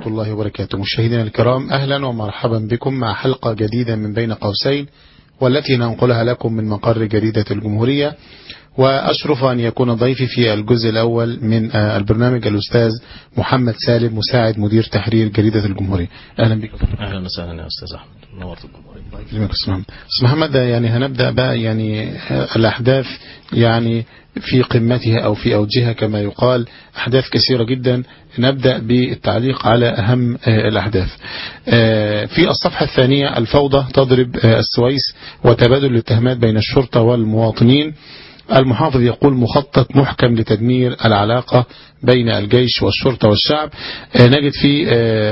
ورحمة الله وبركاته. مشاهدينا الكرام، أهلا ومرحبا بكم مع حلقة جديدة من بين قوسين، والتي ننقلها لكم من مقر جريدة الجمهورية. وأشرف أن يكون ضيفي في الجزء الأول من البرنامج الأستاذ محمد سالم، مساعد مدير تحرير جريدة الجمهورية. أهلا بكم. أهلا وسهلا يا أستاذ أحمد، نورت الجمهورية. أستاذ محمد، يعني هنبدأ بقى يعني الأحداث يعني في قمتها أو في أوجها كما يقال، أحداث كثيرة جدا. نبدأ بالتعليق على أهم الأحداث. في الصفحة الثانية: الفوضى تضرب السويس وتبادل الاتهامات بين الشرطة والمواطنين. المحافظ يقول مخطط محكم لتدمير العلاقة بين الجيش والشرطة والشعب. نجد في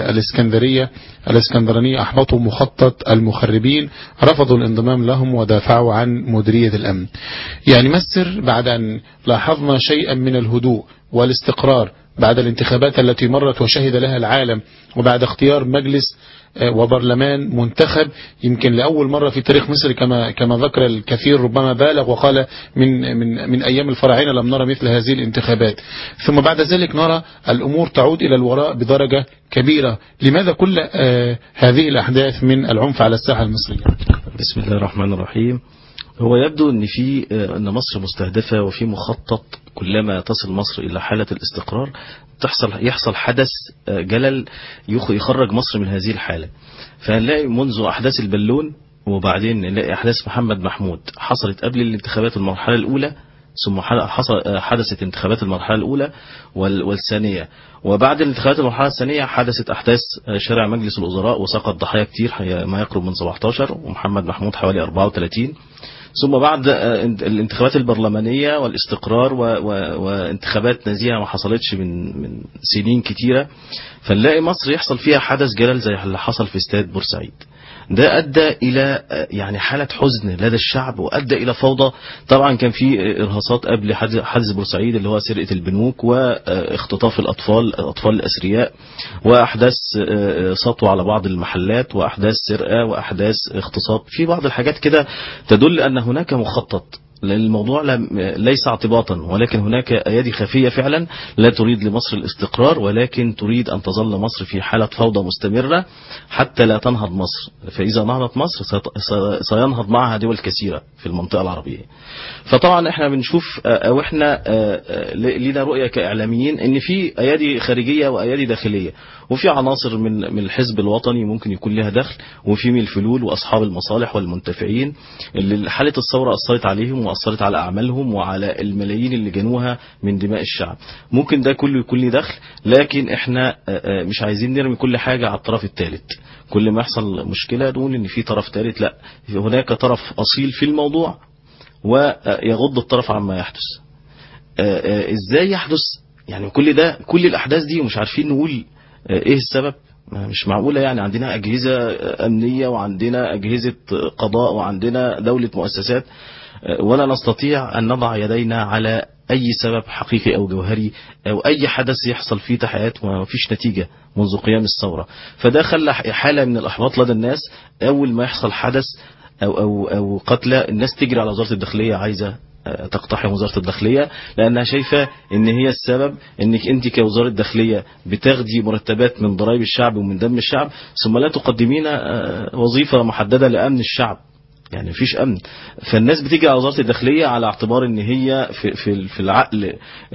الإسكندرانية أحبطوا مخطط المخربين، رفضوا الانضمام لهم ودافعوا عن مديرية الأمن. يعني مصر بعد أن لاحظنا شيئا من الهدوء والاستقرار بعد الانتخابات التي مرت وشهد لها العالم، وبعد اختيار مجلس وبرلمان منتخب يمكن لأول مرة في تاريخ مصر، كما ذكر الكثير ربما بالغ وقال من أيام الفراعنة لم نرى مثل هذه الانتخابات. ثم بعد ذلك نرى الأمور تعود إلى الوراء بدرجة كبيرة. لماذا كل هذه الأحداث من العنف على الساحة المصرية؟ بسم الله الرحمن الرحيم. هو يبدو أن مصر مستهدفة، وفي مخطط كلما تصل مصر إلى حالة الاستقرار يحصل حدث جلل يخرج مصر من هذه الحالة. فهنلاقي منذ أحداث البالون، وبعدين نلاقي أحداث محمد محمود حصلت قبل الانتخابات المرحلة الأولى، ثم حدثت انتخابات المرحلة الأولى والثانية، وبعد الانتخابات المرحلة الثانية حدثت أحداث شارع مجلس الوزراء وسقط ضحايا كتير، ما يقرب من 17، ومحمد محمود حوالي 34. ثم بعد الانتخابات البرلمانية والاستقرار وانتخابات نزيهة ما حصلتش من سنين كتيرة، فنلاقي مصر يحصل فيها حدث جلل زي اللي حصل في استاد بورسعيد. ده أدى إلى يعني حالة حزن لدى الشعب، وأدى إلى فوضى. طبعا كان في إرهاصات قبل حادث بورسعيد اللي هو سرقة البنوك واختطاف الأطفال الأثرياء، وأحداث سطو على بعض المحلات، وأحداث سرقة، وأحداث اغتصاب. في بعض الحاجات كده تدل أن هناك مخطط، لأن الموضوع ليس اعتباطا، ولكن هناك أيادي خفية فعلا لا تريد لمصر الاستقرار، ولكن تريد أن تظل مصر في حالة فوضى مستمرة حتى لا تنهض مصر. فإذا نهضت مصر سينهض معها دول كثيرة في المنطقة العربية. فطبعا احنا بنشوف، او احنا لنا رؤية كإعلاميين ان في أيادي خارجية وأيادي داخلية، وفي عناصر من الحزب الوطني ممكن يكون لها دخل، وفي من الفلول وأصحاب المصالح والمنتفعين اللي حالة الثورة أثرت عليهم وأثرت على أعمالهم وعلى الملايين اللي جنوها من دماء الشعب. ممكن ده كله يكون له دخل، لكن احنا مش عايزين نرمي كل حاجة على الطرف الثالث. كل ما يحصل مشكلة نقول ان في طرف ثالث، لا، هناك طرف أصيل في الموضوع ويغض الطرف عما يحدث. ازاي يحدث يعني كل الأحداث دي ومش عارفين نقول ايه السبب؟ مش معقولة. يعني عندنا أجهزة أمنية، وعندنا أجهزة قضاء، وعندنا دولة مؤسسات، ولا نستطيع أن نضع يدينا على أي سبب حقيقي أو جوهري أو أي حدث يحصل فيه تحقيقات وما فيش نتيجة منذ قيام الثورة. فده خلى حالة من الإحباط لدى الناس. أول ما يحصل حدث أو قتلى، الناس تجري على وزارة الداخلية، عايزة تقتحم وزارة الداخلية، لأنها شايفة ان هي السبب، انك انت كوزارة داخلية بتاخدي مرتبات من ضرائب الشعب ومن دم الشعب، ثم لا تقدمين وظيفة محددة لأمن الشعب. يعني مفيش امن. فالناس بتيجي على وزارة الداخلية على اعتبار ان هي في العقل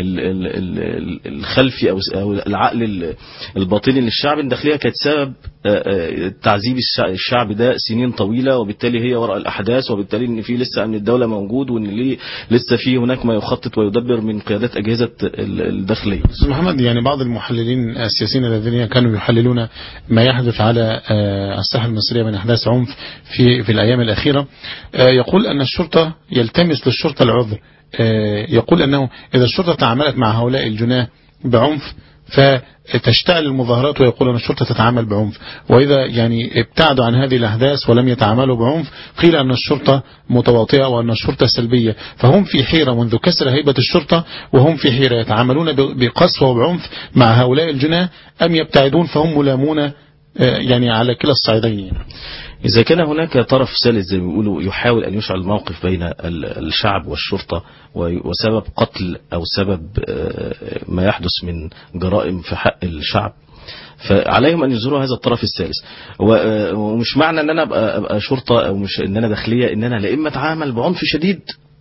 الخلفي او العقل الباطني للشعب. الداخلية كانت سبب تعذيب الشعب ده سنين طويلة، وبالتالي هي وراء الاحداث، وبالتالي ان في لسه امن الدولة موجود، وان لسه في هناك ما يخطط ويدبر من قيادات اجهزة الداخلية. محمد، يعني بعض المحللين السياسيين الذين كانوا يحللون ما يحدث على الساحة المصرية من احداث عنف في الايام الاخيرة يقول أن الشرطة يلتمس للشرطة العذر. يقول أنه إذا الشرطة تعاملت مع هؤلاء الجناه بعنف فتشتعل المظاهرات، ويقول أن الشرطة تتعامل بعنف. وإذا يعني ابتعدوا عن هذه الأحداث ولم يتعاملوا بعنف قيل أن الشرطة متواطئة وأن الشرطة سلبية. فهم في حيرة منذ كسر هيبة الشرطة، وهم في حيرة يتعاملون بقسوة وبعنف مع هؤلاء الجناه أم يبتعدون، فهم ملامون يعني على كلا الصعيدين. إذا كان هناك طرف ثالث زي ما بيقولوا يحاول أن يشعل الموقف بين الشعب والشرطة، وسبب قتل أو سبب ما يحدث من جرائم في حق الشعب، فعليهم أن يزوروا هذا الطرف الثالث. ومش معنى أن أنا أبقى شرطة أو مش أن أنا داخلية أن أنا لا إما أتعامل بعنف شديد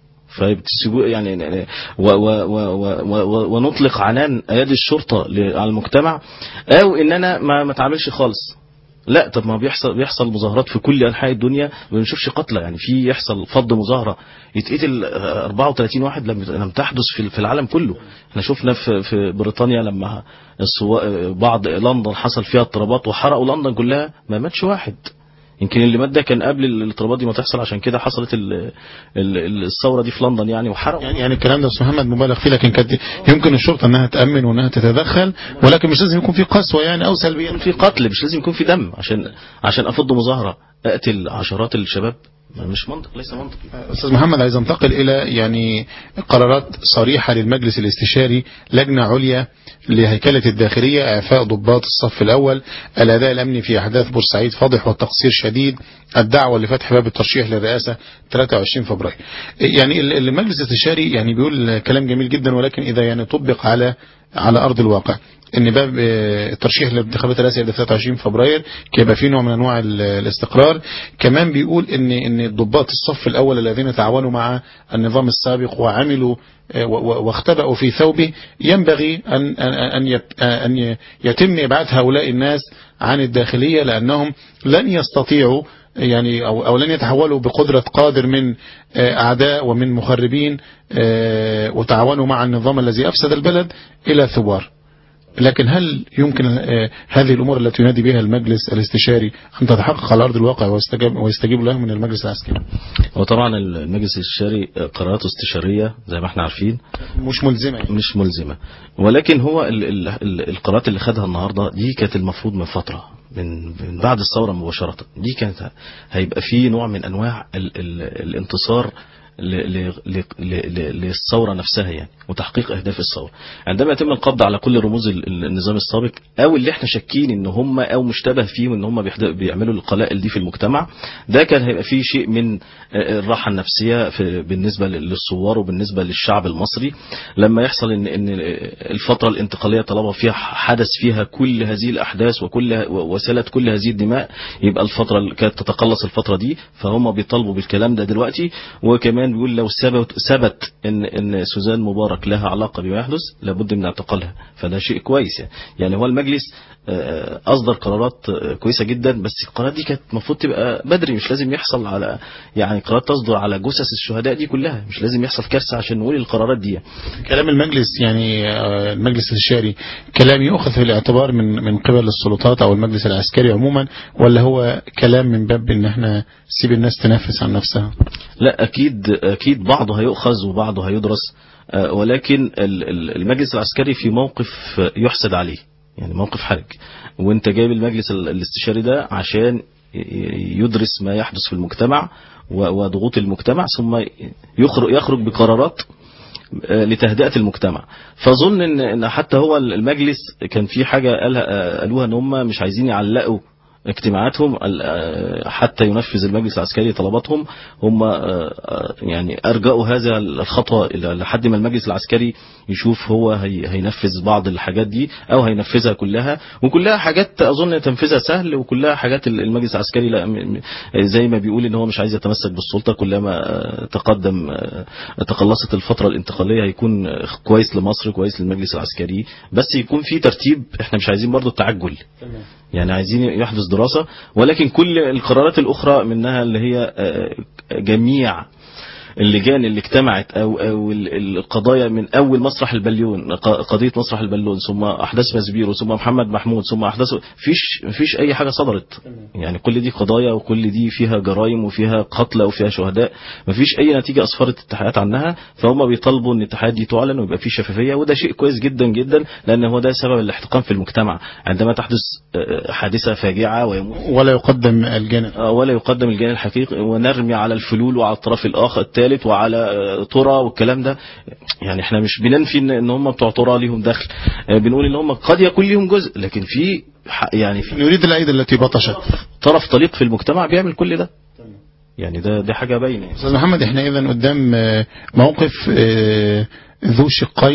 يعني ونطلق عنان ايادي الشرطه على المجتمع، او ان انا ما اتعاملش خالص. لا، طب ما بيحصل مظاهرات في كل انحاء الدنيا وما بنشوفش قتلى. يعني في يحصل فض مظاهره يتقتل 34 واحد لم تحدث في العالم كله. احنا شفنا في بريطانيا لما بعض لندن حصل فيها اضطرابات وحرقوا لندن كلها، ما ماتش واحد. يمكن اللي مات ده كان قبل الاضطرابات دي ما تحصل، عشان كده حصلت الثوره دي في لندن يعني وحرقوا. يعني الكلام ده استاذ محمد مبالغ فيه، لكن كانت يمكن الشرطه انها تامن وانها تتدخل، ولكن مش لازم يكون في قسوه يعني او سلبيه. في قتل، مش لازم يكون في دم عشان افض مظاهره اقتل عشرات الشباب. مش منطق، ليس منطقي. استاذ محمد، عايز انتقل الى يعني قرارات صريحه للمجلس الاستشاري، لجنه عليا لهيكله الداخليه، اعفاء ضباط الصف الاول، الاداء الامني في احداث بورسعيد فاضح والتقصير شديد، الدعوه لفتح باب الترشيح للرئاسه 23 فبراير. يعني المجلس الاستشاري يعني بيقول كلام جميل جدا، ولكن اذا يعني طبق على ارض الواقع ان باب الترشيح لانتخابات الرئاسيه ل 23 فبراير كيبقى فيه نوع من انواع الاستقرار. كمان بيقول ان ضباط الصف الاول الذين تعاونوا مع النظام السابق وعملوا واختبأوا في ثوبه ينبغي ان يتم ابعاد هؤلاء الناس عن الداخليه، لانهم لن يستطيعوا يعني او لن يتحولوا بقدرة قادر من اعداء ومن مخربين وتعاونوا مع النظام الذي افسد البلد الى ثوار. لكن هل يمكن هذه الأمور التي ينادي بها المجلس الاستشاري أن تتحقق على أرض الواقع ويستجيب له من المجلس العسكري؟ وطبعا المجلس الاستشاري قراراته استشارية زي ما احنا عارفين، مش ملزمة. ولكن هو القرارات اللي خدها النهاردة دي كانت المفروض من فترة، من بعد الثورة مباشرة. دي كانت هيبقى فيه نوع من أنواع الانتصار للثورة نفسها يعني، وتحقيق أهداف الثورة. عندما يتم القبض على كل رموز النظام السابق أو اللي احنا شاكين ان هم أو مشتبه فيهم ان هم بيعملوا القلائل دي في المجتمع، ده كان هيبقى فيه شيء من الراحة النفسية بالنسبة للثوار وبالنسبة للشعب المصري. لما يحصل ان الفترة الانتقالية طالما فيها حدث فيها كل هذه الأحداث وسالت كل هذه الدماء، يبقى الفترة اللي كانت تتقلص الفترة دي، فهم بيطالبوا بالكلام ده دلوقتي. وكمان بيقول لو ثبت ان سوزان مبارك لها علاقة بما يحدث لابد من اعتقالها، فده شيء كويس يعني. هو المجلس اصدر قرارات كويسة جدا، بس القرارات دي كانت المفروض تبقى بدري، مش لازم يحصل على يعني قرارات تصدر على جثث الشهداء دي كلها، مش لازم يحصل كارثة عشان نقول القرارات دي. كلام المجلس يعني المجلس الاستشاري كلام يؤخذ في الاعتبار من قبل السلطات او المجلس العسكري عموما، ولا هو كلام من باب ان احنا سيب الناس تنفس عن نفسها؟ لا، اكيد بعضه هيؤخذ وبعضه هيدرس، ولكن المجلس العسكري في موقف يحسد عليه، يعني موقف حرج. وانت جايب المجلس الاستشاري ده عشان يدرس ما يحدث في المجتمع وضغوط المجتمع، ثم يخرج بقرارات لتهدئة المجتمع. فظن ان حتى هو المجلس كان في حاجة قالوها ان هم مش عايزين يعلقوا اجتماعاتهم حتى ينفذ المجلس العسكري طلباتهم. هم يعني أرجأوا هذا الخطوة لحد ما المجلس العسكري يشوف هو هينفذ بعض الحاجات دي أو هينفذها كلها. وكلها حاجات أظن تنفذها سهل، وكلها حاجات المجلس العسكري لا زي ما بيقول إن هو مش عايز يتمسك بالسلطة. كلما تقلصت الفترة الانتقالية هيكون كويس لمصر، كويس للمجلس العسكري، بس يكون في ترتيب. احنا مش عايزين برضو التعجل، يعني عايزين يحدث دراسة. ولكن كل القرارات الأخرى منها اللي هي جميع اللجان اللي اجتمعت أو القضايا من أول مسرح البليون، قضية مسرح البليون، ثم أحداث مسبيرو، ثم محمد محمود، ثم أحداث فيش أي حاجة صدرت. يعني كل دي قضايا وكل دي فيها جرائم وفيها قتلى وفيها شهداء، مفيش أي نتيجة أسفرت التحقيقات عنها. فهم بيطالبوا أن الاتحاد دي تعلن ويبقى فيه شفافية، وده شيء كويس جدا جدا، لأن هو ده سبب الاحتقان في المجتمع. عندما تحدث حادثة فاجعة ولا يقدم الجانب الحقيقي، ونرمي على الفلول وعلى الطرف الآخر الثالث وعلى ترى والكلام ده. يعني احنا مش بننفي ان هم بتوع ترى ليهم دخل، بنقول ان هم قد يكون ليهم جزء، لكن في نريد الايدي التي بطشت طرف طليق في المجتمع بيعمل كل ده. يعني ده حاجة باينة. استاذ محمد، احنا اذا قدام موقف ذو شقين،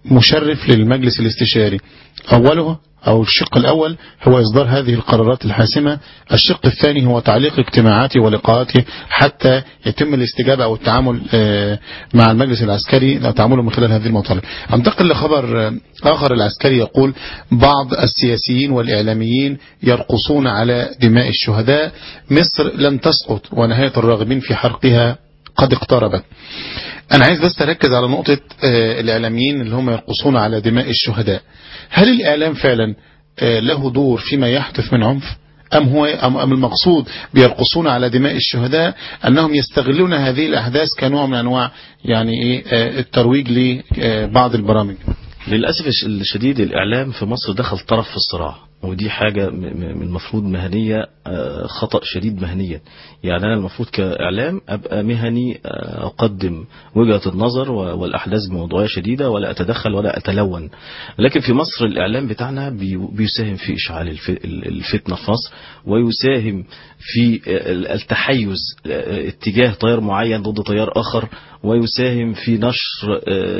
مشرف للمجلس الاستشاري. أوله أو الشق الأول هو إصدار هذه القرارات الحاسمة. الشق الثاني هو تعليق اجتماعاته ولقاءاته حتى يتم الاستجابة أو التعامل مع المجلس العسكري، تعامله من خلال هذه المطالب. أنتقل لخبر آخر العسكري يقول: بعض السياسيين والإعلاميين يرقصون على دماء الشهداء، مصر لن تسقط ونهاية الراغبين في حرقها قد اقتربت. أنا عايز بس أركز على نقطة الإعلاميين اللي هم يرقصون على دماء الشهداء. هل الإعلام فعلا له دور فيما يحدث من عنف، أم المقصود بيرقصون على دماء الشهداء أنهم يستغلون هذه الأحداث كنوع من أنواع يعني الترويج لبعض البرامج؟ للأسف الشديد الإعلام في مصر دخل طرف في الصراع، ودي حاجة من المفروض مهنية، خطأ شديد مهنيا. يعني أنا المفروض كإعلام أبقى مهني، أقدم وجهة النظر والأحداث بموضوعية شديدة ولا أتدخل ولا أتلون. لكن في مصر الإعلام بتاعنا بيساهم في إشعال الفتنة في مصر، ويساهم في التحيز اتجاه تيار معين ضد تيار آخر، ويساهم في نشر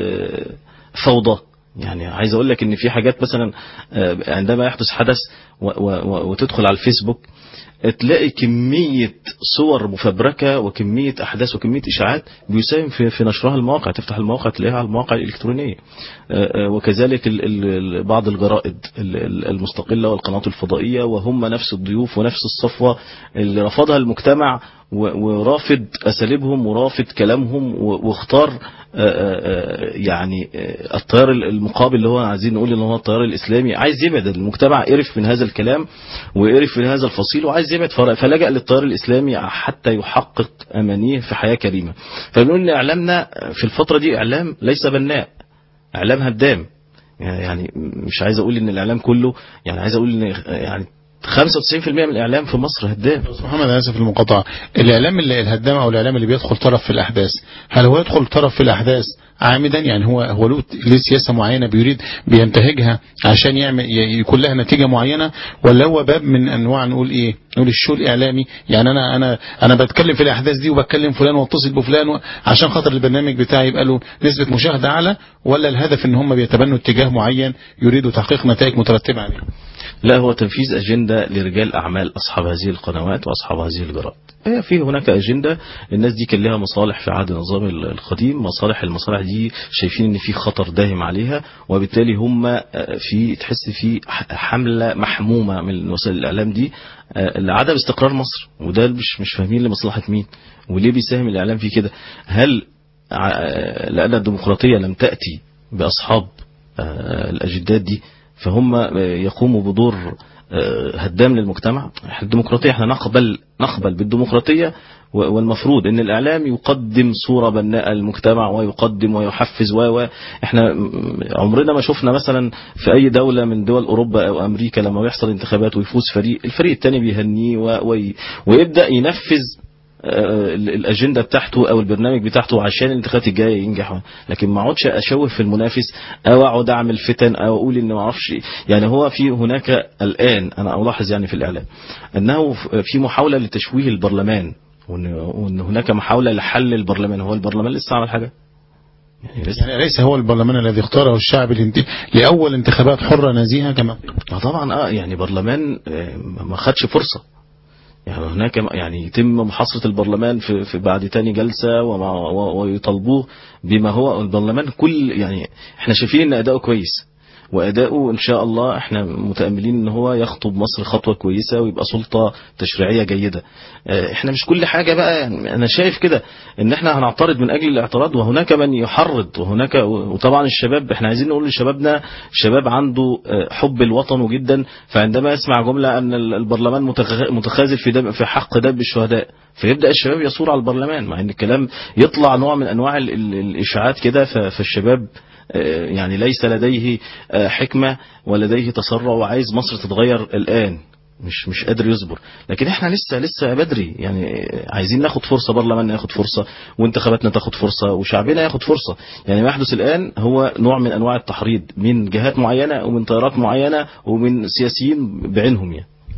فوضى. يعني عايز اقول لك ان في حاجات مثلا عندما يحدث حدث وتدخل على الفيسبوك تلاقي كمية صور مفبركة وكمية أحداث وكمية إشاعات بيساهم في نشرها المواقع. تفتح المواقع تلاقيها على المواقع الإلكترونية، وكذلك بعض الجرائد المستقلة والقنوات الفضائية، وهم نفس الضيوف ونفس الصفوة اللي رفضها المجتمع ورافض أساليبهم ورافض كلامهم، واختار يعني التيار المقابل اللي هو عايزين نقول ان هو التيار الإسلامي، عايز يبعد المجتمع، قرف من هذا الكلام وقرف من هذا الفصيل وعايز يبعد، فلجأ للتيار الإسلامي حتى يحقق أمانيه في حياة كريمة. فبنقول ان إعلامنا في الفترة دي إعلام ليس بناء، إعلام هدام. يعني مش عايز أقول ان الإعلام كله، يعني عايز أقول ان يعني 95% من الإعلام في مصر هدام. محمد أنا آسف المقاطعة، الإعلام اللي الهدام أو الإعلام اللي بيدخل طرف في الأحداث، هل هو يدخل طرف في الأحداث عامدا؟ يعني هو له سياسة معينة بينتهجها عشان يكون لها نتيجة معينة، ولا هو باب من أنواع نقول الشو الإعلامي؟ يعني أنا بتكلم في الأحداث دي وبتكلم فلان واتصل بفلان عشان خاطر البرنامج بتاعي يبقى له نسبة مشاهدة أعلى، ولا الهدف إن هم بيتبنوا اتجاه معين يريدوا تحقيق نتائج مترتبة عليه؟ لا، هو تنفيذ أجندة لرجال أعمال أصحاب هذه القنوات وأصحاب هذه الجرائد. في هناك أجندة. الناس دي كان لها مصالح في عهد النظام القديم، المصالح دي شايفين ان في خطر داهم عليها، وبالتالي هم تحس في حملة محمومة من وسائل الإعلام دي لعدم استقرار مصر، وده مش فاهمين لمصلحة مين وليه بيساهم الإعلام في كده. هل لأن الديمقراطية لم تأتي بأصحاب الأجندات دي فهم يقوموا بدور هدام للمجتمع؟ الديمقراطية احنا نقبل بالديمقراطية، والمفروض ان الاعلام يقدم صورة بناءة للمجتمع ويقدم ويحفز احنا عمرنا ما شفنا مثلا في اي دولة من دول اوروبا او امريكا لما يحصل انتخابات ويفوز الفريق التاني بيهنيه ويبدأ ينفذ الأجندة بتاعته أو البرنامج بتاعته عشان الانتخابات الجاية ينجح. لكن ما اقعدش أشوه في المنافس أو أقعد أعمل فتن أو أقول إن ما أعرفش. يعني هو في هناك الآن أنا ألاحظ يعني في الإعلام أنه في محاولة لتشويه البرلمان، وأن هناك محاولة لحل البرلمان. هو البرلمان لسه عمل حاجة؟ يعني ليس هو البرلمان الذي اختاره الشعب لأول انتخابات حرة نزيهة كما طبعا يعني برلمان ما خدش فرصة. يعني هناك يعني يتم محاصرة البرلمان في بعد تاني جلسة ويطالبوه بما هو البرلمان يعني احنا شايفين ان اداؤه كويس، وأداؤه إن شاء الله احنا متأملين ان هو يخطب مصر خطوة كويسة ويبقى سلطة تشريعية جيدة. احنا مش كل حاجة بقى، يعني انا شايف كده ان احنا هنعترض من اجل الاعتراض، وهناك من يحرض، وطبعا الشباب احنا عايزين نقول لشبابنا، الشباب عنده حب الوطن جدا، فعندما يسمع جملة ان البرلمان متخاذل في حق دب الشهداء فيبدأ الشباب يثور على البرلمان، مع ان الكلام يطلع نوع من انواع الاشاعات كده. فالشباب يعني ليس لديه حكمة ولديه تسرع وعايز مصر تتغير الآن، مش قادر يصبر. لكن احنا لسه بدري، يعني عايزين ناخد فرصة، برلماننا ياخد فرصة وانتخاباتنا تاخد فرصة وشعبنا ياخد فرصة. يعني ما يحدث الآن هو نوع من أنواع التحريض من جهات معينة ومن تيارات معينة ومن سياسيين بعينهم. يعني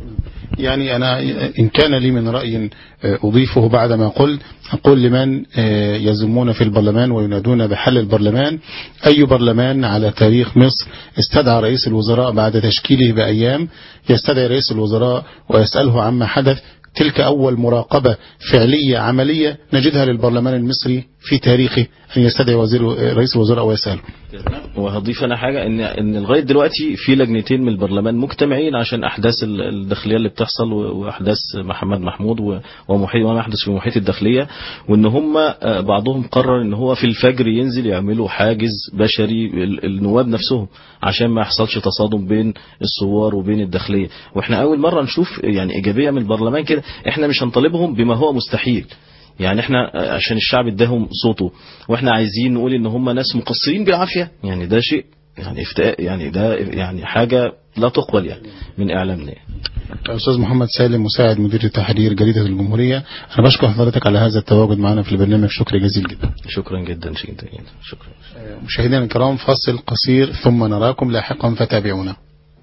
يعني أنا إن كان لي من رأي أضيفه بعد ما أقول لمن يزمون في البرلمان وينادون بحل البرلمان: أي برلمان على تاريخ مصر استدعى رئيس الوزراء بعد تشكيله بأيام يستدعي رئيس الوزراء ويسأله عما حدث؟ تلك أول مراقبة فعلية عملية نجدها للبرلمان المصري في تاريخه، أن يستدعي رئيس الوزراء ويسأله. وهضيف أنا حاجة إن لغاية دلوقتي في لجنتين من البرلمان مجتمعين عشان أحداث الداخلية اللي بتحصل وأحداث محمد محمود وما يحدث في محيط الداخلية، وإن هم بعضهم قرر إن هو في الفجر ينزل يعملوا حاجز بشري النواب نفسهم عشان ما يحصلش تصادم بين الثوار وبين الداخلية. وإحنا أول مرة نشوف يعني إيجابية من البرلمان كده. إحنا مش هنطالبهم بما هو مستحيل، يعني احنا عشان الشعب اداهم صوته، واحنا عايزين نقول ان هم ناس مقصرين بالعافية، يعني ده شيء يعني افتاء، يعني ده يعني حاجة لا تقبل يعني من اعلامنا. أستاذ محمد سالم مساعد مدير التحرير جريدة الجمهورية، أنا بشكر حضرتك على هذا التواجد معنا في البرنامج، شكر جزيل جدا. شكرا جدا شكرا. مشاهدينا الكرام، فاصل قصير ثم نراكم لاحقا فتابعونا.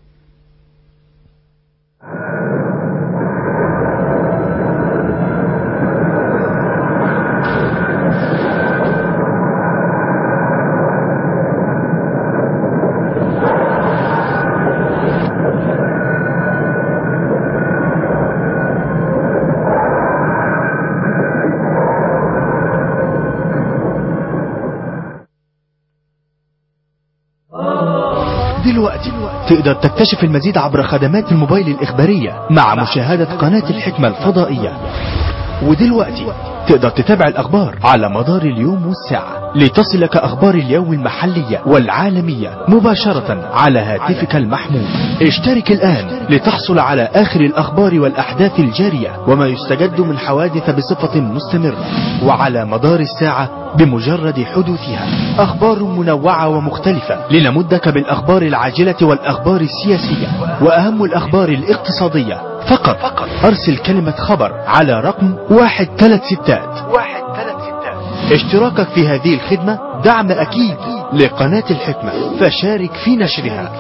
دلوقتي تقدر تكتشف المزيد عبر خدمات الموبايل الإخبارية مع مشاهدة قناة الحكمة الفضائية. ودلوقتي تقدر تتابع الأخبار على مدار اليوم والساعة لتصلك أخبار اليوم المحلية والعالمية مباشرة على هاتفك المحمول. اشترك الآن لتحصل على آخر الأخبار والأحداث الجارية وما يستجد من حوادث بصفة مستمرة وعلى مدار الساعة بمجرد حدوثها. أخبار منوعة ومختلفة لنمدك بالأخبار العاجلة والأخبار السياسية وأهم الأخبار الاقتصادية. فقط أرسل كلمة خبر على رقم 136. اشتراكك في هذه الخدمة دعم أكيد لقناة الحكمة، فشارك في نشرها.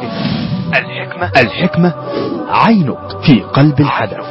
الحكمة عينك في قلب الحدث.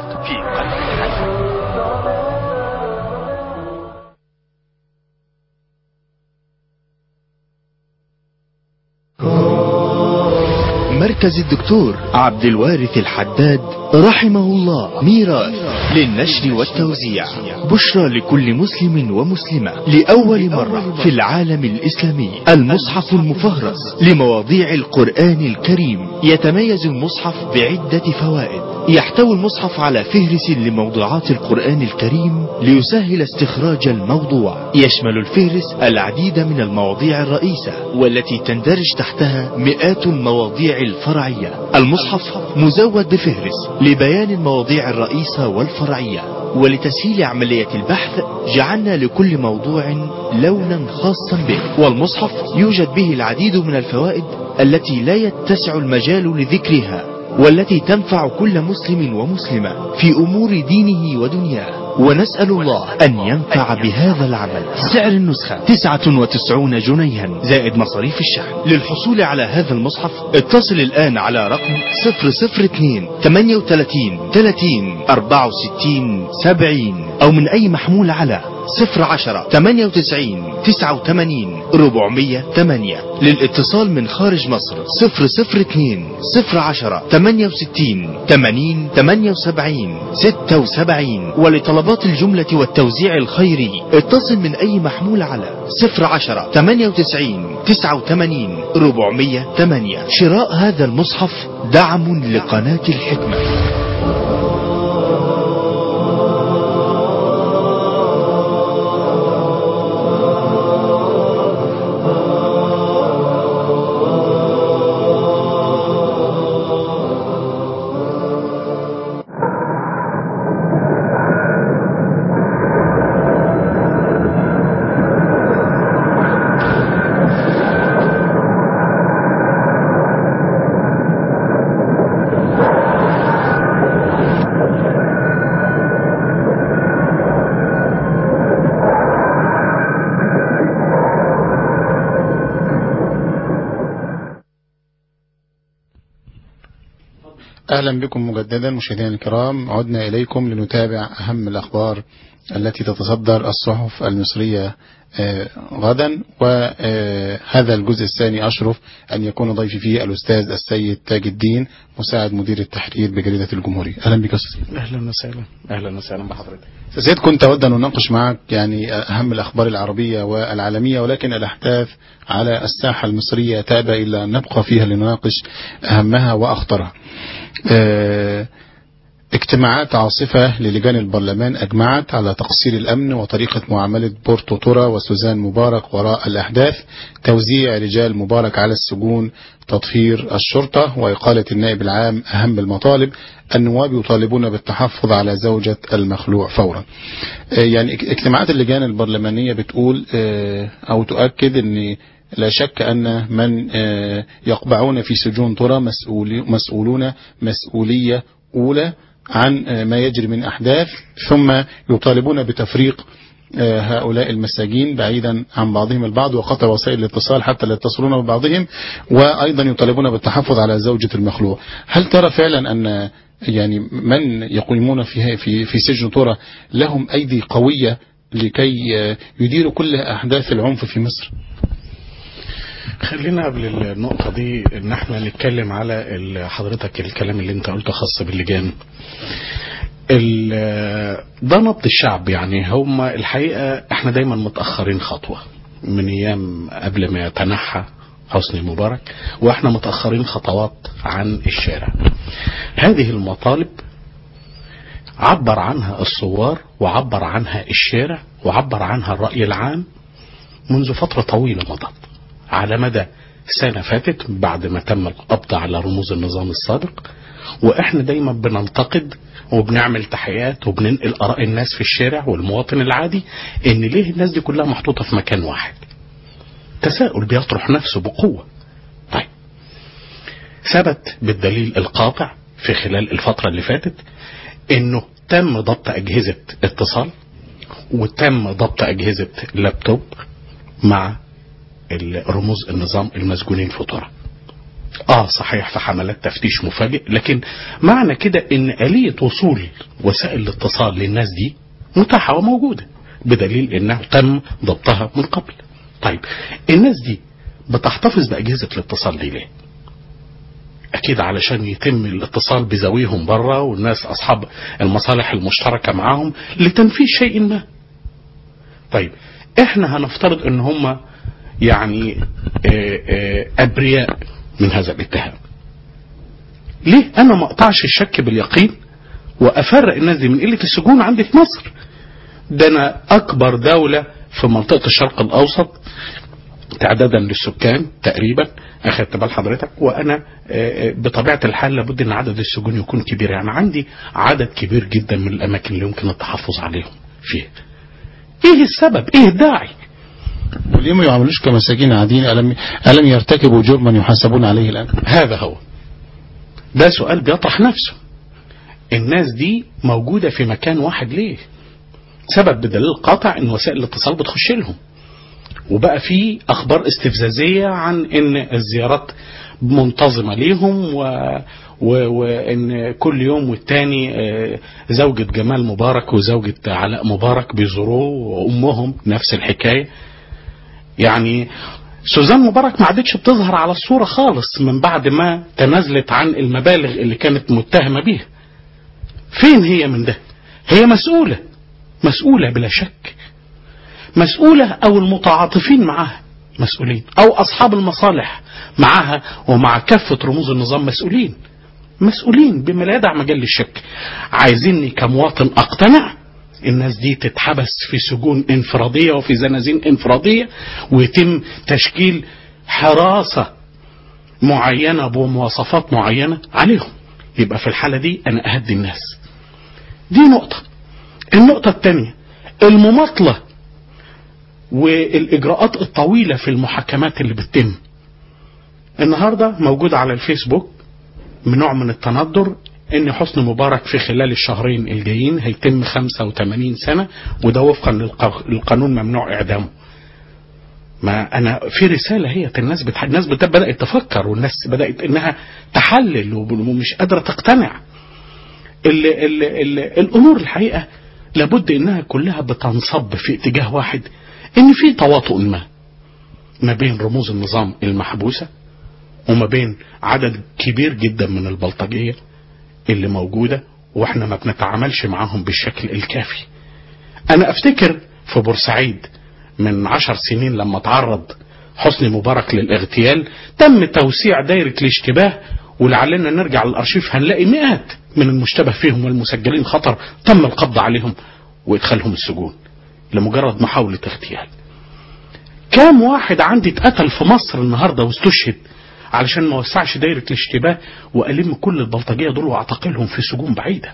مركز الدكتور عبد الوارث الحداد رحمه الله ميراث للنشر والتوزيع، بشرى لكل مسلم ومسلمة لأول مرة في العالم الإسلامي. المصحف المفهرس لمواضيع القرآن الكريم. يتميز المصحف بعدة فوائد. يحتوي المصحف على فهرس لموضوعات القرآن الكريم ليسهل استخراج الموضوع. يشمل الفهرس العديد من المواضيع الرئيسة والتي تندرج تحتها مئات المواضيع الفرعية. المصحف مزود بفهرس لبيان المواضيع الرئيسة والفرعية، ولتسهيل عملية البحث جعلنا لكل موضوع لونا خاصا به. والمصحف يوجد به العديد من الفوائد التي لا يتسع المجال لذكرها، والتي تنفع كل مسلم ومسلمة في أمور دينه ودنياه، ونسأل الله أن ينفع بهذا العمل. سعر النسخة 99 جنيها زائد مصاريف الشحن. للحصول على هذا المصحف اتصل الآن على رقم 002 38 30 64 70 أو من أي محمول على 010 98 89 408. للاتصال من خارج مصر 002 010 68 80 78 76. ولطلبات الجملة والتوزيع الخيري اتصل من أي محمول على 010 98 89 408. شراء هذا المصحف دعم لقناة الحكمة. أهلا بكم مجددا مشاهدينا الكرام. عدنا إليكم لنتابع أهم الأخبار التي تتصدر الصحف المصرية غدا، وهذا الجزء الثاني أشرف أن يكون ضيفي فيه الأستاذ السيد تاج الدين مساعد مدير التحرير بجريدة الجمهورية. أهلا بك أستاذ. أهلا وسهلا. أهلا وسهلا بحضرتك. سيد، كنت أود أن نناقش معك يعني أهم الأخبار العربية والعالمية، ولكن الأحداث على الساحة المصرية تابع إلا أن نبقى فيها لنناقش أهمها وأخطرها. اجتماعات عاصفة للجان البرلمان أجمعت على تقصير الأمن وطريقة معاملة بورتو تورا وسوزان مبارك وراء الأحداث، توزيع رجال مبارك على السجون، تطهير الشرطة، وإقالة النائب العام أهم المطالب. النواب يطالبون بالتحفظ على زوجة المخلوع فورا. يعني اجتماعات اللجان البرلمانية بتقول أو تؤكد أن لا شك أن من يقبعون في سجون تورا مسؤولون مسؤولية أولى عن ما يجري من أحداث، ثم يطالبون بتفريق هؤلاء المساجين بعيدا عن بعضهم البعض وقطع وسائل الاتصال حتى لا يتصلون ببعضهم، وأيضا يطالبون بالتحفظ على زوجة المخلوع. هل ترى فعلا أن يعني من يقيمون في سجن تورا لهم أيدي قوية لكي يديروا كل أحداث العنف في مصر؟ خلينا قبل النقطة دي ان احنا نتكلم على حضرتك الكلام اللي انت قلته خاص باللجان. ده نبض الشعب. يعني هم الحقيقة احنا دايما متأخرين خطوة من ايام قبل ما يتنحى حسني مبارك، واحنا متأخرين خطوات عن الشارع. هذه المطالب عبر عنها الثوار وعبر عنها الشارع وعبر عنها الرأي العام منذ فترة طويلة مضت، على مدى سنة فاتت بعد ما تم القبض على رموز النظام السابق. واحنا دايما بننتقد وبنعمل تحقيقات وبننقل آراء الناس في الشارع والمواطن العادي ان ليه الناس دي كلها محطوطة في مكان واحد. تساؤل بيطرح نفسه بقوة. طيب، ثبت بالدليل القاطع في خلال الفترة اللي فاتت انه تم ضبط اجهزة اتصال وتم ضبط اجهزة لابتوب مع رموز النظام المسجونين في تورا. صحيح في حملات تفتيش مفاجئ، لكن معنى كده ان آلية وصول وسائل الاتصال للناس دي متاحة وموجودة، بدليل انه تم ضبطها من قبل. طيب، الناس دي بتحتفظ بأجهزة الاتصال دي ليه؟ اكيد علشان يتم الاتصال بذويهم بره والناس اصحاب المصالح المشتركة معاهم لتنفيذ شيء ما. طيب، احنا هنفترض ان هم يعني أبرياء من هذا الاتهام. ليه أنا ما أقطعش الشك باليقين وأفرق الناس دي من قلة السجون عندي في مصر؟ ده أنا أكبر دولة في منطقة الشرق الأوسط تعدادا للسكان تقريبا، أخذت بال حضرتك، وأنا بطبيعة الحال لابد أن عدد السجون يكون كبير. يعني عندي عدد كبير جدا من الأماكن اللي يمكن التحفظ عليهم فيها. إيه السبب؟ إيه الداعي؟ وليه ما يعملوش كمساجين عاديين؟ ألم يرتكبوا جرما يحاسبون عليه الآن؟ هذا هو، ده سؤال بيطرح نفسه. الناس دي موجودة في مكان واحد ليه؟ سبب بدليل قاطع ان وسائل الاتصال بتخش لهم، وبقى في اخبار استفزازية عن ان الزيارات منتظمة ليهم وان كل يوم والتاني زوجة جمال مبارك وزوجة علاء مبارك بيزوروه، وامهم نفس الحكاية. يعني سوزان مبارك ما عادتش بتظهر على الصورة خالص من بعد ما تنازلت عن المبالغ اللي كانت متهمة بيها. فين هي من ده؟ هي مسؤولة بلا شك، مسؤولة، او المتعاطفين معها مسؤولين، او اصحاب المصالح معها ومع كافة رموز النظام مسؤولين بما لا يدع مجال للشك. عايزيني كمواطن اقتنع الناس دي تتحبس في سجون انفرادية وفي زنازين انفرادية ويتم تشكيل حراسة معينة بمواصفات معينة عليهم، يبقى في الحالة دي انا اهدي الناس. دي نقطة. النقطة الثانية، المماطلة والإجراءات الطويلة في المحاكمات اللي بتتم. النهاردة موجود على الفيسبوك من نوع من التندر ان حسني مبارك في خلال الشهرين الجايين هيتم 85 سنة، وده وفقا للقانون ممنوع اعدامه. ما أنا في رسالة هي الناس بدأت تفكر، والناس بدأت إنها تحلل ومش قادرة تقتنع. الأمور الحقيقة لابد إنها كلها بتنصب في اتجاه واحد، إن في تواطؤ ما بين رموز النظام المحبوسة وما بين عدد كبير جدا من البلطجية اللي موجودة، واحنا ما بنتعاملش معاهم بالشكل الكافي. انا افتكر في بورسعيد من 10 سنين لما تعرض حسني مبارك للاغتيال، تم توسيع دائرة الاشتباه، ولعلنا نرجع للارشيف هنلاقي مئات من المشتبه فيهم والمسجلين خطر تم القبض عليهم وادخالهم السجون لمجرد محاولة اغتيال. كام واحد عندي اتقتل في مصر النهاردة واستشهد علشان ما وسعش دائرة الاشتباه وألم كل البلطجية دول واعتقلهم في سجون بعيدة.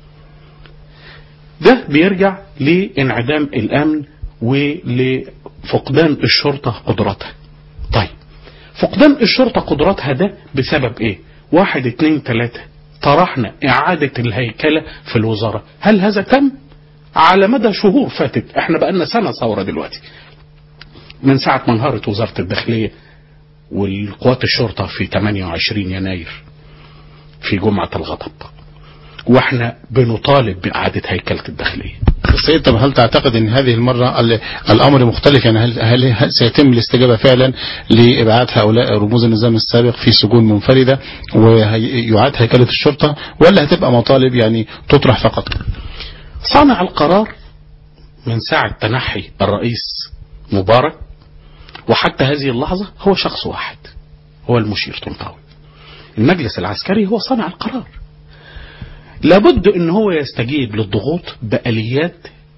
ده بيرجع لانعدام الأمن ولفقدان الشرطة قدراتها. طيب فقدان الشرطة قدراتها ده بسبب ايه؟ 1 2 3 طرحنا إعادة الهيكلة في الوزارة. هل هذا تم؟ على مدى شهور فاتت، احنا بقالنا سنة ثورة دلوقتي من ساعة ما انهارت وزارة الداخلية والقوات الشرطة في 28 يناير في جمعة الغضب، واحنا بنطالب بإعادة هيكلة الداخلية. سيد، طب هل تعتقد ان هذه المرة الامر مختلف؟ يعني هل سيتم الاستجابة فعلا لابعاد هؤلاء رموز النظام السابق في سجون منفردة ويعاد هيكلة الشرطة، ولا هتبقى مطالب يعني تطرح فقط؟ صانع القرار من ساعة تنحي الرئيس مبارك وحتى هذه اللحظة هو شخص واحد، هو المشير طنطاوي. المجلس العسكري هو صانع القرار. لابد ان هو يستجيب للضغوط بآليات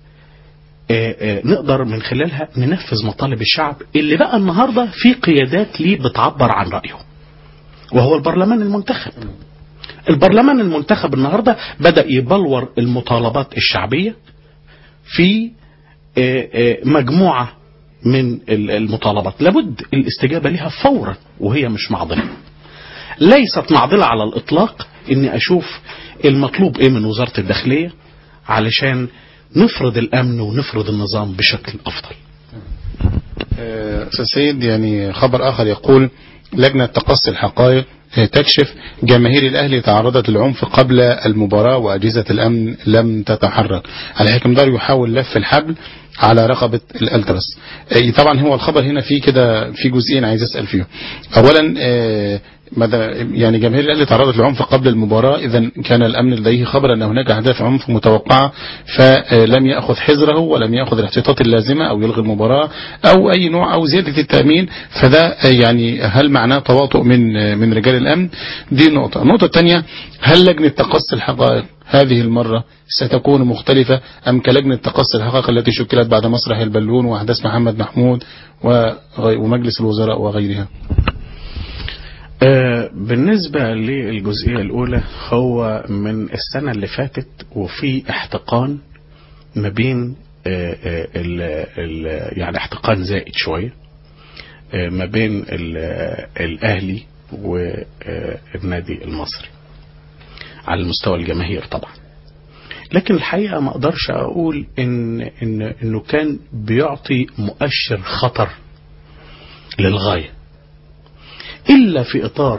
نقدر من خلالها ننفذ مطالب الشعب اللي بقى النهاردة في قيادات ليه بتعبر عن رأيه، وهو البرلمان المنتخب. البرلمان المنتخب النهاردة بدأ يبلور المطالبات الشعبية في مجموعة من المطالبات لابد الاستجابة لها فورا، وهي مش معضلة، ليست معضلة على الإطلاق إني أشوف المطلوب إيه من وزارة الداخلية علشان نفرض الأمن ونفرض النظام بشكل أفضل. أستاذ سيد، يعني خبر آخر يقول لجنة تقصي الحقائق تكشف جماهير الأهلي تعرضت للعنف قبل المباراة وأجهزة الأمن لم تتحرك. الحكم دار يحاول لف الحبل على رقبة الألتراس. طبعا هو الخبر هنا فيه كده في جزئين عايز أسأل فيهم. أولا يعني جماهير الأهلي تعرضت للعنف قبل المباراة، إذا كان الأمن لديه خبر أن هناك أحداث عنف متوقعة فلم يأخذ حذره ولم يأخذ الاحتياطات اللازمة أو يلغي المباراة أو أي نوع أو زيادة التأمين، فده يعني هل معناه تواطؤ من رجال الأمن؟ دي نقطة. النقطة الثانية، هل لجنة تقصي الحقائق هذه المرة ستكون مختلفة أم كلجنة تقصي الحقائق التي شكلت بعد مسرح البالون وأحداث محمد محمود ومجلس الوزراء وغيرها؟ بالنسبة للجزئية الأولى، هو من السنة اللي فاتت وفي احتقان ما بين يعني احتقان زائد شوية ما بين الأهلي والنادي المصري على المستوى الجماهير طبعا، لكن الحقيقة ما اقدرش اقول انه كان بيعطي مؤشر خطر للغاية الا في اطار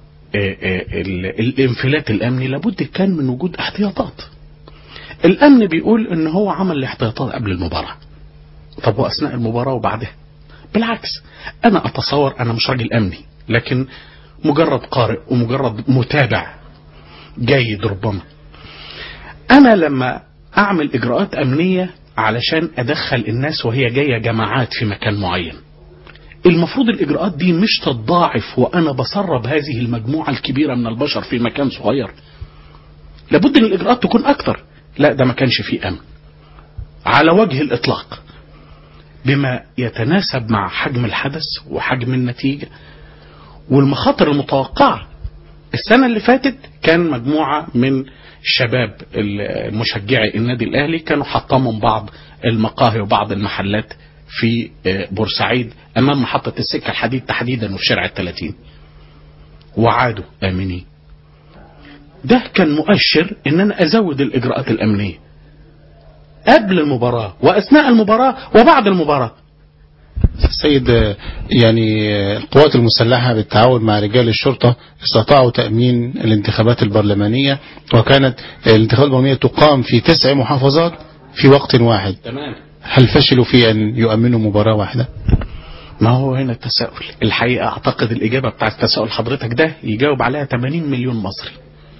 الانفلات الامني. لابد كان من وجود احتياطات. الامن بيقول ان هو عمل الاحتياطات قبل المباراة، طب واثناء المباراة وبعدها؟ بالعكس، انا اتصور، انا مش راجل امني لكن مجرد قارئ ومجرد متابع جيد ربما، انا لما اعمل اجراءات امنية علشان ادخل الناس وهي جاية جماعات في مكان معين، المفروض الاجراءات دي مش تتضاعف وانا بسرب هذه المجموعة الكبيرة من البشر في مكان صغير. لابد ان الاجراءات تكون اكتر. لا، ده ما كانش فيه امن على وجه الاطلاق بما يتناسب مع حجم الحدث وحجم النتيجة والمخاطر المتوقعة. السنة اللي فاتت كان مجموعة من الشباب المشجعي النادي الأهلي كانوا حطموا بعض المقاهي وبعض المحلات في بورسعيد أمام محطة السكة الحديد تحديدا وفي شارع 30 وعادوا آمنين. ده كان مؤشر إن أنا أزود الإجراءات الأمنية قبل المباراة وأثناء المباراة وبعد المباراة. السيد، يعني القوات المسلحة بالتعاون مع رجال الشرطة استطاعوا تأمين الانتخابات البرلمانية، وكانت الانتخابات البرلمانية تقام في 9 محافظات في وقت واحد. تمام. هل فشلوا في أن يؤمنوا مباراة واحدة؟ ما هو هنا التساؤل. الحقيقة أعتقد الإجابة بتاع التساؤل حضرتك ده يجاوب عليها 80 مليون مصري.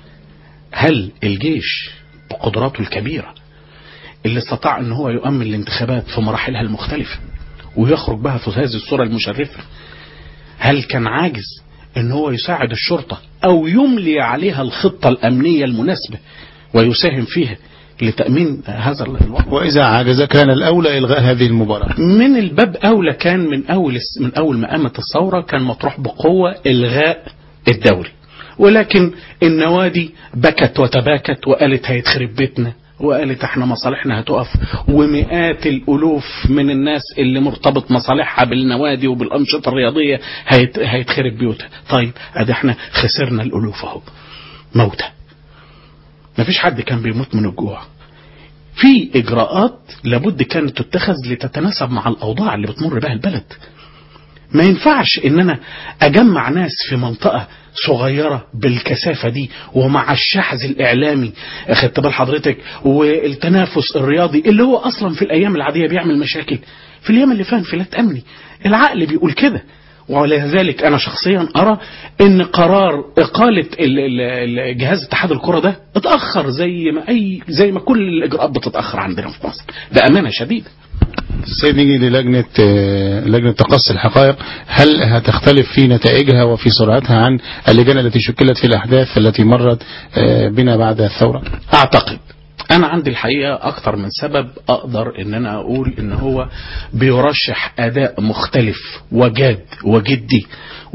هل الجيش بقدراته الكبيرة اللي استطاع أن هو يؤمن الانتخابات في مراحلها المختلفة ويخرج بها في هذه الصورة المشرفة، هل كان عاجز أن هو يساعد الشرطة أو يملي عليها الخطة الأمنية المناسبة ويساهم فيها لتأمين هذا الوضع؟ وإذا عجز كان الأولى إلغاء هذه المباراة. من الباب أولى كان من أول ما قامت الثورة كان مطروح بقوة إلغاء الدوري، ولكن النوادي بكت وتباكت وقالت هيتخرب بيتنا، وقالت احنا مصالحنا هتقف، ومئات الألوف من الناس اللي مرتبط مصالحها بالنوادي وبالأنشطة الرياضية هيتخرب بيوتها. طيب ادي احنا خسرنا الألوف اهو موتى، مفيش حد كان بيموت من الجوع. في إجراءات لابد كانت تتخذ لتتناسب مع الأوضاع اللي بتمر بها البلد. ما ينفعش ان انا اجمع ناس في منطقة صغيرة بالكثافة دي ومع الشحذ الاعلامي، اخدت بال حضرتك، والتنافس الرياضي اللي هو اصلا في الايام العادية بيعمل مشاكل، في الايام اللي فيها انفلات امني. العقل بيقول كده. ولذلك انا شخصيا ارى ان قرار اقالة جهاز اتحاد الكرة ده اتأخر زي ما كل الاجراءات بتتأخر عندنا في مصر بأمانة شديدة. السيد، نيجي لجنة تقصي الحقائق. هل هتختلف في نتائجها وفي سرعتها عن اللجان التي شكلت في الأحداث التي مرت بنا بعد الثورة؟ أعتقد أنا عندي الحقيقة أكتر من سبب أقدر إن أنا أقول إن هو بيرشح أداء مختلف وجاد وجدي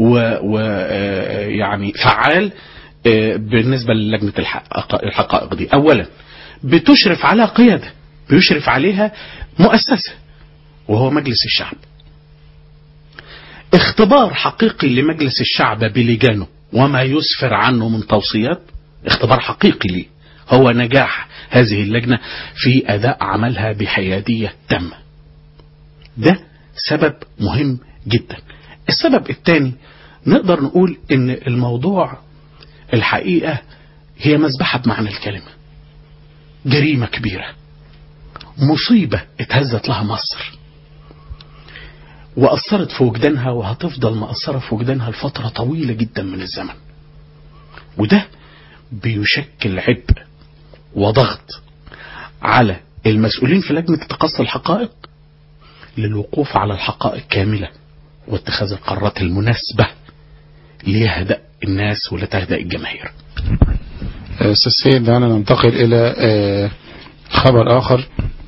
ويعني فعال بالنسبة للجنة الحقائق دي. أولا بتشرف على قيادة، بيشرف عليها مؤسسة وهو مجلس الشعب. اختبار حقيقي لمجلس الشعب بلجانه وما يسفر عنه من توصيات، اختبار حقيقي ليه هو نجاح هذه اللجنة في أداء عملها بحيادية تامة. ده سبب مهم جدا. السبب الثاني نقدر نقول ان الموضوع الحقيقة هي مذبحة بمعنى الكلمة، جريمة كبيرة، مصيبة اتهزت لها مصر وأثرت في وجدانها وهتفضل مأثرة في وجدانها لفترة طويلة جدا من الزمن. وده بيشكل عبء وضغط على المسؤولين في لجنة تقصي الحقائق للوقوف على الحقائق كاملة واتخاذ القرارات المناسبة ليهدأ الناس ولا تهدأ الجماهير. أستاذ سيد، دعنا ننتقل إلى خبر آخر.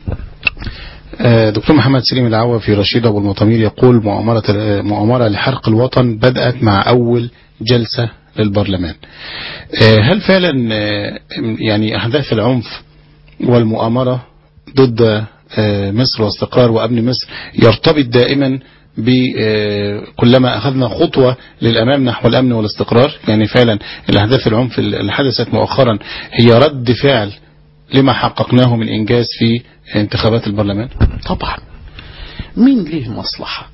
دكتور محمد سليم العوا في رشيد أبو المطامير يقول مؤامرة لحرق الوطن بدأت مع أول جلسة للبرلمان. هل فعلا يعني أحداث العنف والمؤامرة ضد مصر واستقرار وأمن مصر يرتبط دائما كلما أخذنا خطوة للأمام نحو الأمن والاستقرار؟ يعني فعلا الأحداث العنف اللي حدثت مؤخرا هي رد فعل لما حققناه من إنجاز في انتخابات البرلمان؟ طبعا. مين ليه مصلحة؟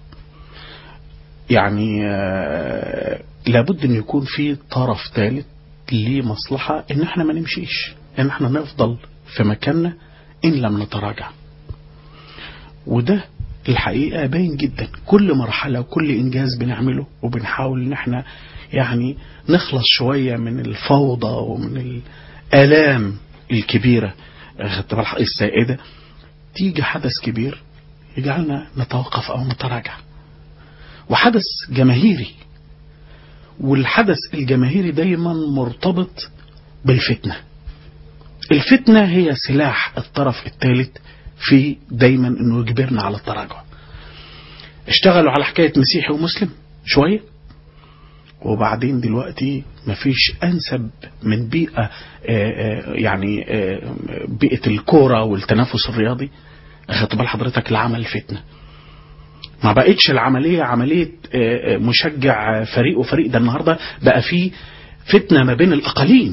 يعني لابد أن يكون في طرف ثالث ليه مصلحة ان احنا ما نمشيش، ان احنا نفضل في مكاننا ان لم نتراجع. وده الحقيقة باين جدا. كل مرحلة وكل إنجاز بنعمله وبنحاول ان احنا يعني نخلص شوية من الفوضى ومن الآلام الكبيرة السائدة، تيجي حدث كبير يجعلنا نتوقف أو نتراجع، وحدث جماهيري. والحدث الجماهيري دايما مرتبط بالفتنة. الفتنة هي سلاح الطرف الثالث في دايما انه يجبرنا على التراجع. اشتغلوا على حكاية مسيحي ومسلم شوية، وبعدين دلوقتي مفيش انسب من بيئة يعني بيئة الكورة والتنافس الرياضي. اخدت بال حضرتك العمل فتنة. ما بقتش العملية عملية مشجع فريق وفريق، ده النهاردة بقى فيه فتنة ما بين الأقاليم.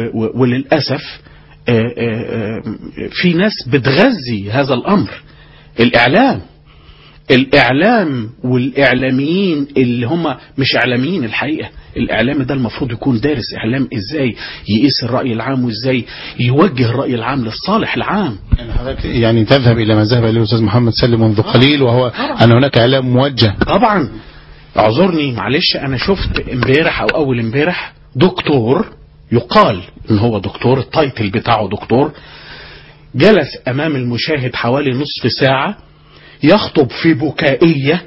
وللأسف في ناس بتغذي هذا الأمر، الإعلام والإعلاميين اللي هم مش إعلاميين الحقيقة. الإعلام ده المفروض يكون دارس إعلام إزاي يقيس الرأي العام وإزاي يوجه الرأي العام للصالح العام. يعني حضرتك يعني تذهب إلى ما ذهب إليه الأستاذ محمد سالم منذ قليل، وهو أن هناك إعلام موجه. طبعا اعذرني معلش، أنا شفت امبارح أو أول امبارح دكتور يقال إن هو دكتور، التايتل بتاعه دكتور، جلس أمام المشاهد حوالي نصف ساعة يخطب في بكائية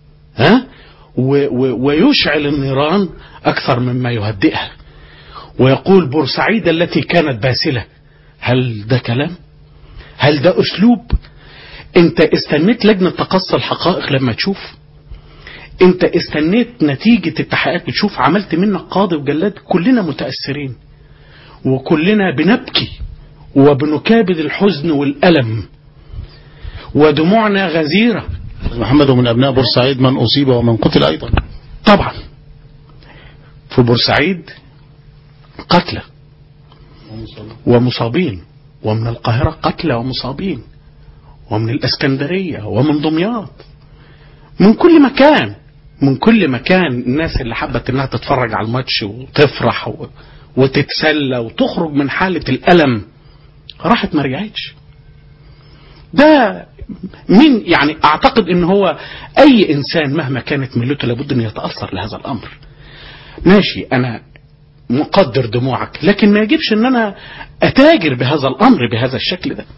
ويشعل النيران أكثر مما يهدئها، ويقول بورسعيد التي كانت باسلة. هل ده كلام؟ هل ده أسلوب؟ أنت استنيت لجنة تقصي الحقائق لما تشوف؟ أنت استنيت نتيجة التحقيقات بتشوف؟ عملت منك قاضي وجلاد؟ كلنا متأثرين وكلنا بنبكي وبنكابد الحزن والألم ودموعنا غزيرة. محمد، ومن أبناء بورسعيد من أصيب ومن قتل أيضا. طبعا في بورسعيد قتلى ومصابين، ومن القاهرة قتلى ومصابين، ومن الإسكندرية ومن دمياط، من كل مكان، من كل مكان. الناس اللي حبت انها تتفرج على الماتش وتفرح وتتسلى وتخرج من حالة الألم راحت ما رجعتش. ده مين يعني؟ اعتقد ان هو اي انسان مهما كانت ملته لابد ان يتأثر لهذا الامر. ماشي، انا مقدر دموعك، لكن ما يجبش ان انا اتاجر بهذا الامر بهذا الشكل ده.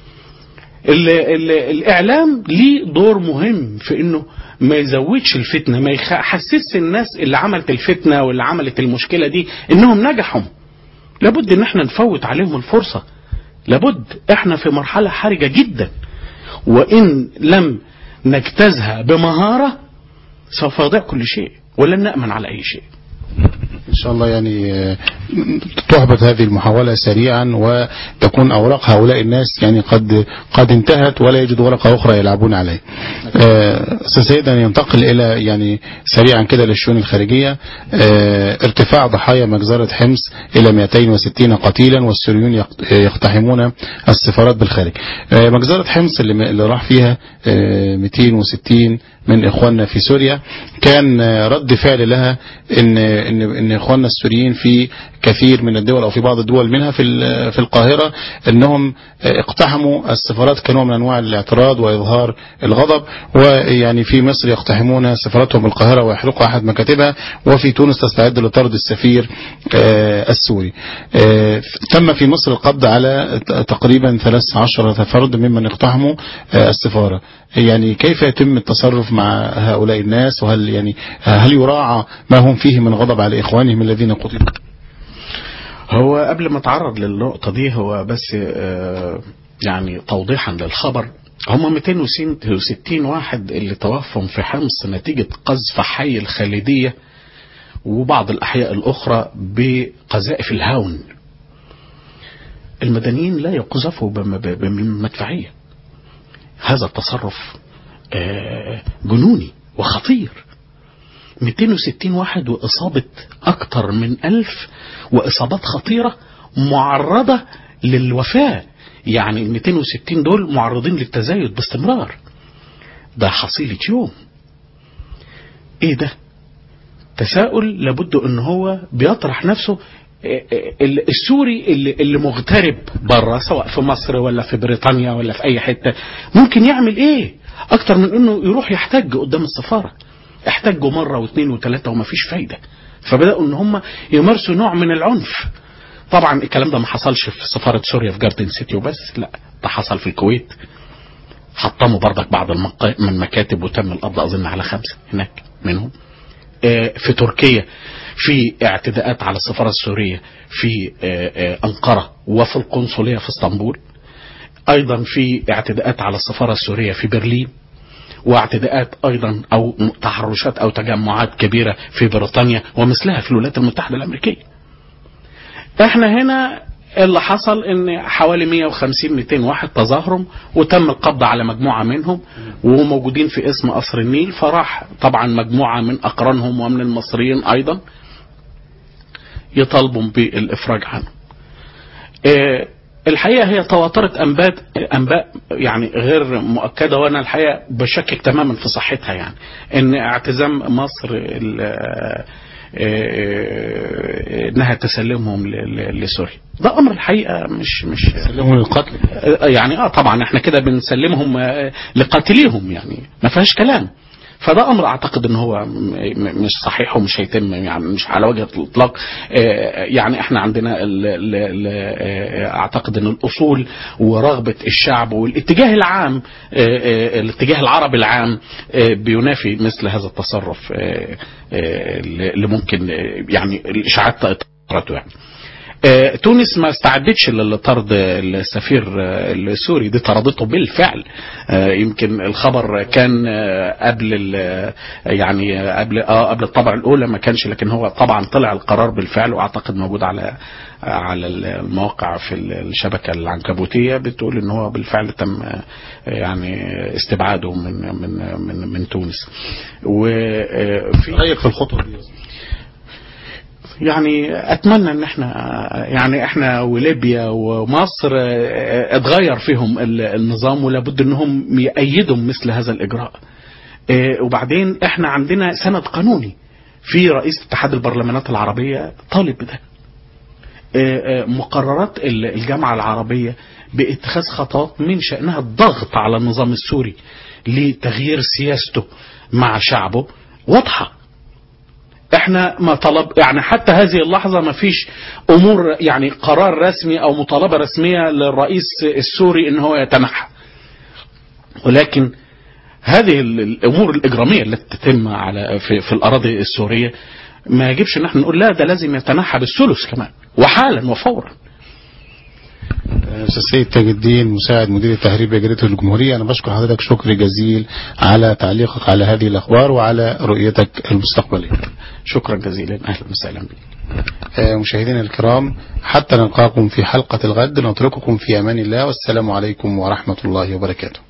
الاعلام ليه دور مهم في انه ما يزودش الفتنة، ما يحسسش الناس اللي عملت الفتنة واللي عملت المشكلة دي انهم نجحوا. لابد ان احنا نفوت عليهم الفرصة، لابد. احنا في مرحلة حرجة جدا، وإن لم نجتازها بمهارة سوف يضيع كل شيء ولن نأمن على أي شيء. إن شاء الله يعني تحبط هذه المحاولة سريعا، وتكون أوراق هؤلاء الناس يعني قد انتهت ولا يجد ورقة أخرى يلعبون عليه. سيدنا ينتقل إلى يعني سريعا كده للشؤون الخارجية. ارتفاع ضحايا مجزرة حمص إلى 260 قتيلا، والسوريون يقتحمون السفارات بالخارج. مجزرة حمص اللي راح فيها 260 من إخواننا في سوريا، كان رد فعل لها إن إخواننا السوريين في كثير من الدول أو في بعض الدول منها في القاهرة أنهم اقتحموا السفارات كنوع من أنواع الاعتراض وإظهار الغضب. ويعني في مصر يقتحمون سفارتهم بالقاهرة ويحرقوا أحد مكاتبها، وفي تونس تستعد لطرد السفير السوري. تم في مصر القبض على تقريبا 13 فرد ممن اقتحموا السفارة. يعني كيف يتم التصرف مع هؤلاء الناس؟ وهل يعني هل يراعى ما هم فيه من غضب على إخوانهم الذين قتلوا؟ هو قبل ما اتعرض للنقطة دي، هو بس يعني توضيحا للخبر، هم 260 واحد اللي توفوا في حمص نتيجة قذف حي الخالدية وبعض الأحياء الأخرى بقذائف الهاون. المدنيين لا يقذفوا بمدفعية. هذا التصرف جنوني وخطير. 260 واحد وإصابة أكثر من 1000 وإصابات خطيرة معرضة للوفاة. يعني 260 دول معرضين للتزايد باستمرار. ده حصيلة يوم. ايه ده؟ تساؤل لابد ان هو بيطرح نفسه. السوري اللي مغترب بره، سواء في مصر ولا في بريطانيا ولا في اي حتة، ممكن يعمل ايه اكتر من انه يروح يحتج قدام السفارة؟ احتجوا مرة واثنين وثلاثة وما فيش فايدة، فبدأوا ان هم يمارسوا نوع من العنف. طبعا الكلام ده ما حصلش في سفارة سوريا في جاردن سيتي وبس، لا، ده حصل في الكويت. حطموا بردك بعض من مكاتب وتم القبض اظن على 5 هناك منهم. في تركيا في اعتداءات على السفارة السورية في أنقرة وفي القنصلية في اسطنبول. ايضا في اعتداءات على السفارة السورية في برلين، واعتداءات ايضا او تحرشات او تجمعات كبيرة في بريطانيا ومثلها في الولايات المتحدة الامريكية. احنا هنا اللي حصل ان حوالي 150-200 واحد تظاهروا وتم القبض على مجموعة منهم وموجودين في اسم قصر النيل. فراح طبعا مجموعة من اقرانهم ومن المصريين ايضا يطالبوا بالافراج عنهم. الحقيقة هي تواترت أنباء يعني غير مؤكدة، وأنا الحقيقة بشكك تماما في صحتها، يعني إن اعتزام مصر إنها تسلمهم لسوريا، ده أمر الحقيقة مش تسلمهم للقتل يعني طبعا احنا كده بنسلمهم لقاتليهم، يعني ما فيهاش كلام. فده امر اعتقد ان هو مش صحيح ومش هيتم، يعني مش على وجه الاطلاق. يعني احنا عندنا اعتقد ان الاصول ورغبه الشعب والاتجاه العام، الاتجاه العربي العام بينافي مثل هذا التصرف اللي ممكن يعني الاشاعات تطرته. يعني تونس ما استعدتش لطرد السفير السوري، دي طردته بالفعل. يمكن الخبر كان قبل يعني قبل الطبعة الأولى ما كانش، لكن هو طبعا طلع القرار بالفعل، واعتقد موجود على المواقع في الشبكة العنكبوتية بتقول ان هو بالفعل تم يعني استبعاده من تونس. وفي رأيك في الخطوة دي؟ يعني اتمنى ان احنا وليبيا ومصر اتغير فيهم النظام، ولابد انهم يأيدوا مثل هذا الاجراء. وبعدين احنا عندنا سند قانوني في رئيس اتحاد البرلمانات العربية طالب بده. مقررات الجامعة العربية باتخاذ خطوات من شأنها الضغط على النظام السوري لتغيير سياسته مع شعبه واضحة. احنا ما طلب يعني حتى هذه اللحظة ما فيش امور يعني قرار رسمي او مطالبة رسمية للرئيس السوري ان هو يتنحى، ولكن هذه الامور الاجرامية التي تتم في الاراضي السورية ما يجبش ان احنا نقول لا ده لازم يتنحى بالثلث كمان وحالا وفورا. أستاذ سيد تاج الدين مساعد مدير التهريب بجريدة الجمهورية، أنا بشكر حضرتك شكر جزيل على تعليقك على هذه الأخبار وعلى رؤيتك المستقبلية. شكرا جزيلا، أهلا وسهلا بك. مشاهدينا الكرام، حتى نلقاكم في حلقة الغد نترككم في أمان الله، والسلام عليكم ورحمة الله وبركاته.